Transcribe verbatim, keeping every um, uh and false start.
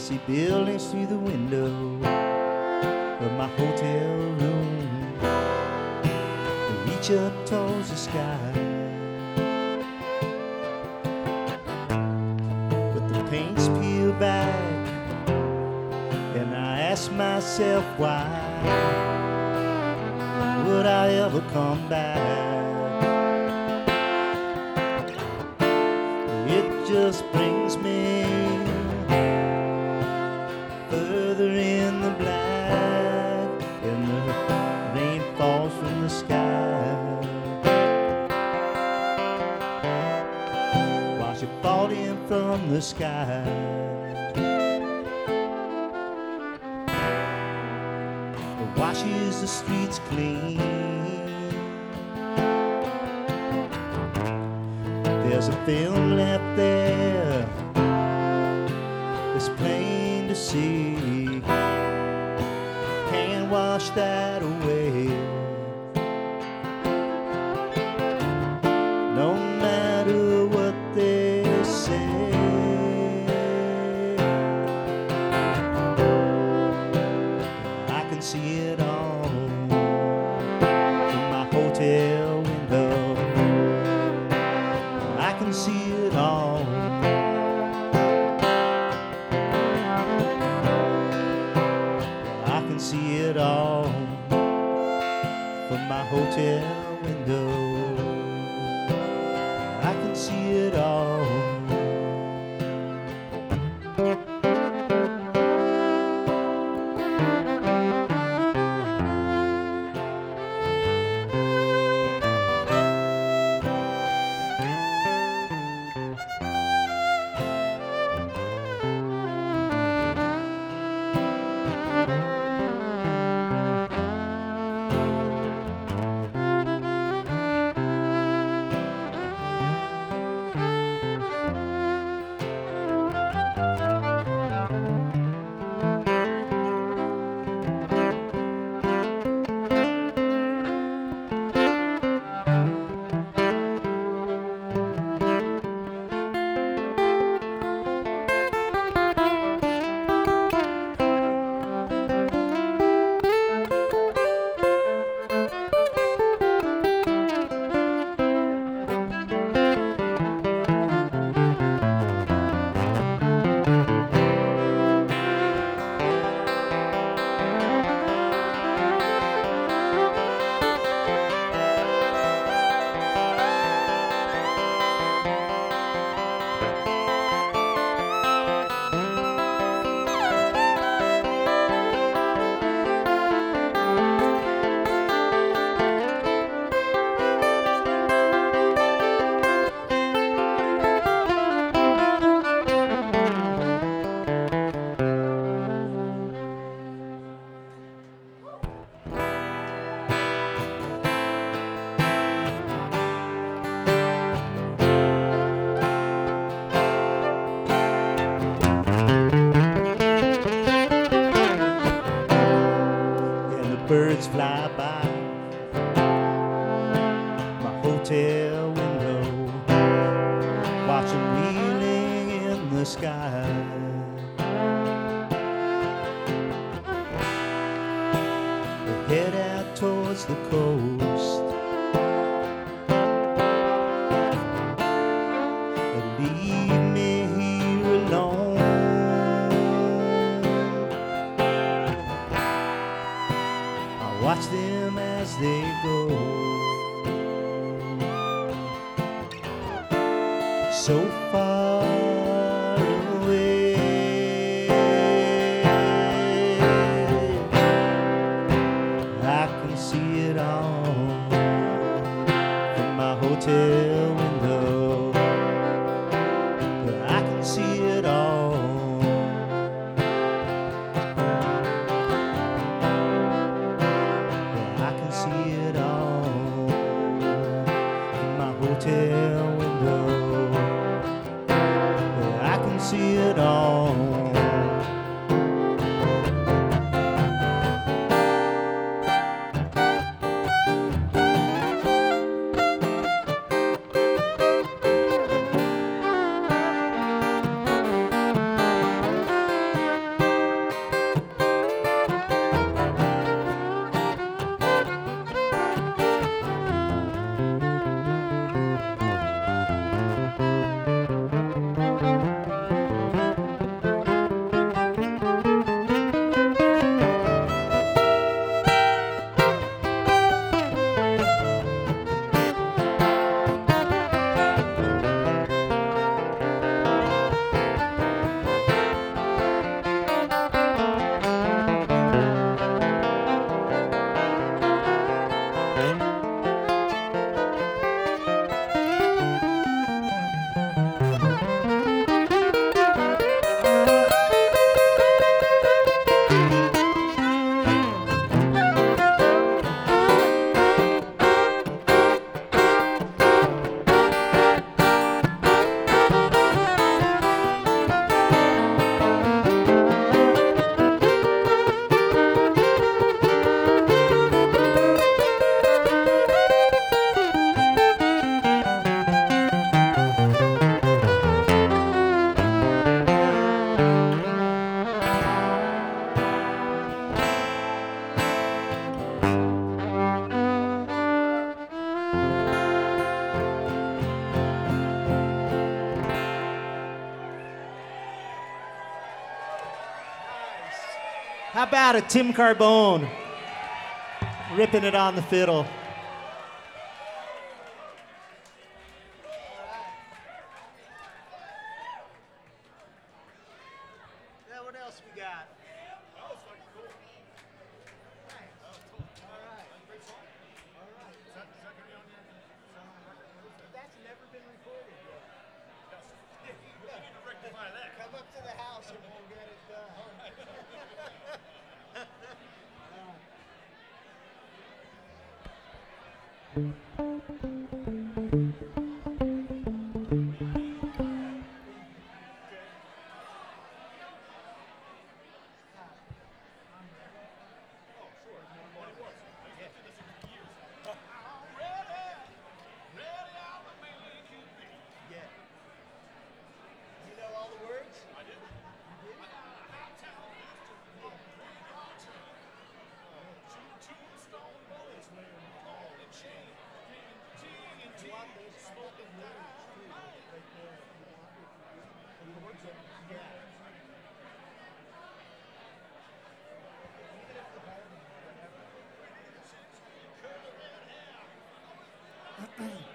see buildings through the window of my hotel room. They reach up towards the sky, but the paint's peeled back, and I ask myself why would I ever come back? It just brings me further in the black, and the rain falls from the sky. Watch it fall in from the sky. It washes the streets clean. There's a film left there, it's plain to see. Can't wash that away. No matter what they say, I can see it all from my hotel window. I can see it all. I can see it all from my hotel window. I can see it all. Birds fly by my hotel window, watch them wheeling in the sky. They head out towards the coast and leave me here alone. Watch them as they go, so far away. I can see it all from my hotel window. I can see it all. See it all in my hotel window. How about it, Tim Carbone? Ripping it on the fiddle. Yeah, what else we got? That was fucking cool. Thanks. That was cool. All right. Great song. All right. Is that, is that gonna be on your song record? That's never been recorded yet. Yes. You need to rectify that. Come up to the house and we'll get it done. All right. Yeah. You know all the words? I did. You want those spoken words too, right there. You want if you, the words are, yeah. Even if the harmony, whatever.